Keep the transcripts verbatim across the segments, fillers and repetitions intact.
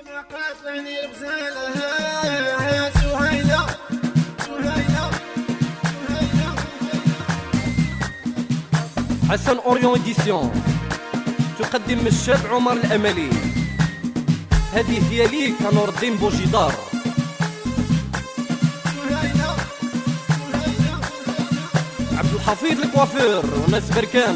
ما قاتلني الغزالة يا سهيلة سهيلة سهيلة. حسن أوريون إديسيون تقدم الشاب عمر الأملي. هذه هي ليك نور الدين بوجدار. عبد الحفيظ الكوافير وناس بركان.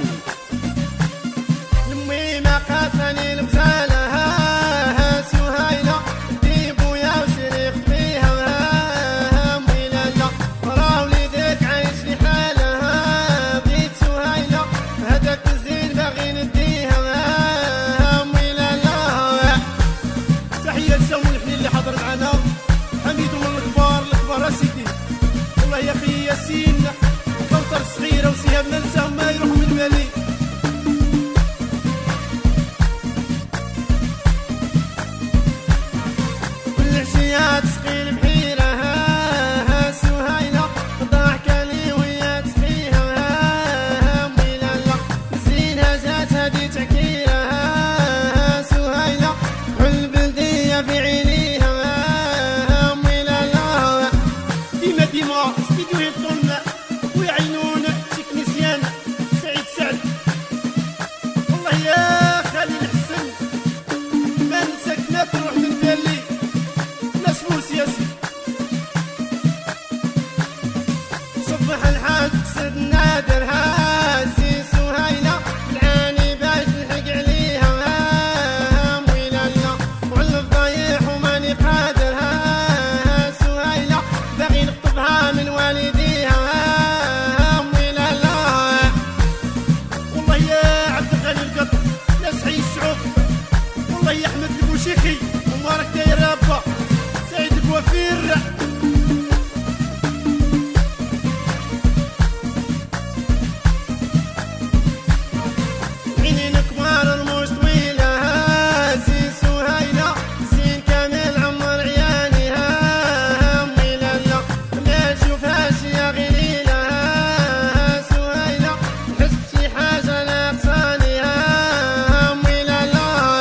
لمي ما قاتلني الغزالة سهيلة ديبو يا وسريخ فيها ويلالا راه وليدك عايش في حالها بغيت سهيلة هداك الزين باغي نديها ويلالا. تحية لساو الحنين اللي حضر معنا حميدو من الكبار الكبار اسيدي والله يا خي ياسين كوثر الصغيرة وسهام ننساهم ما يروحوا من بالي. تسقي البحيرة سهيلة ضاحكة لي وهي تسقيها ويلالا زينها جات هادي تعكيرة سهيلة كل بلدية في عينيها ويلالا. ديما ديما استديو يطلنا ويعينونا تكنيسيان سعيد سعد والله يا خليل حسن ما نسكنا تروح من بالي سياسي. صبح الحاج سد نادر هاسي سهيلة العاني باش نلحق عليها ويلالا وعلى الضايح وماني قادر سهيلة باغي نخطبها من والديها ويلالا. والله يا عبد الغني القطر لا صحي الشعوب والله يا احمد البوشيخي ومبارك داير رابا وفير عينين كبار رموش طويلة زين سهيلة زين كامل عمر عيانها ويلالا ما نشوفهاش يا غليلة سهيلة نحس بشي حاجة ناقصانيها ويلالا.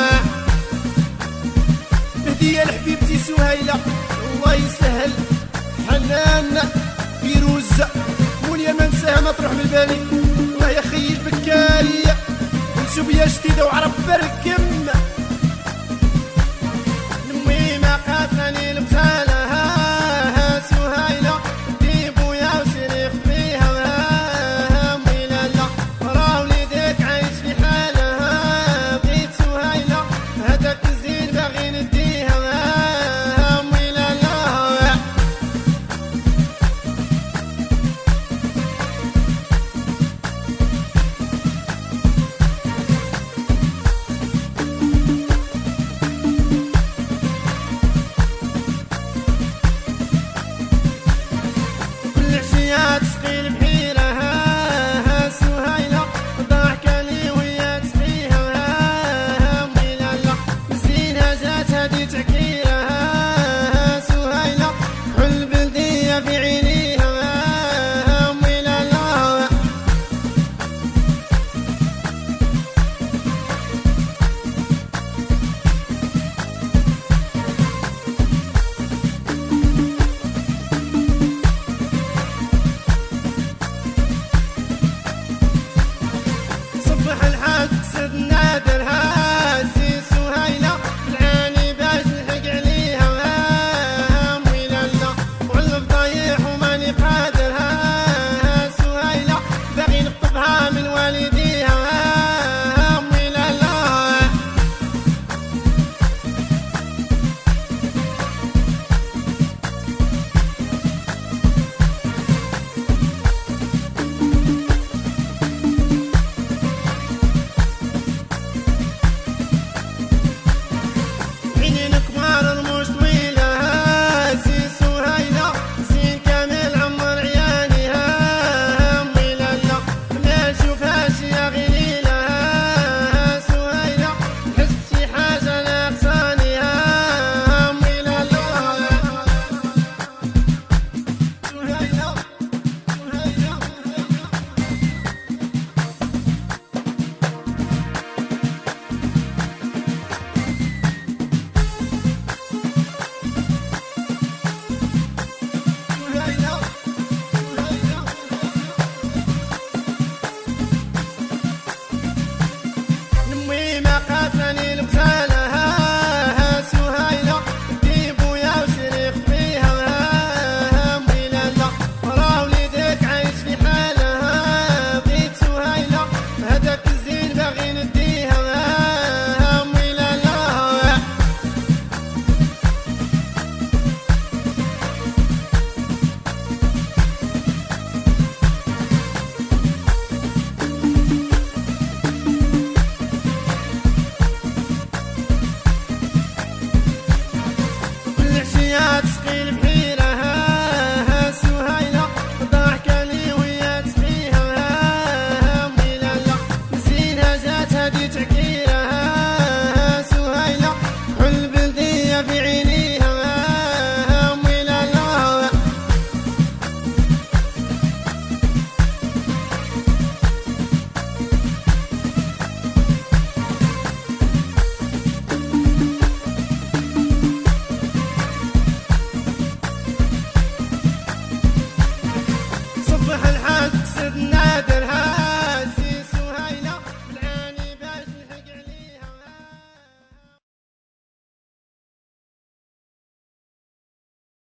هدية لحبيبتي سهيلة الله يسهل حنان فيروز موليا ما نساها ما تروح من بالي الله يا خي البكارية ونسوبيا جديدة وعرب بركم. لمي ما قاتلني البسان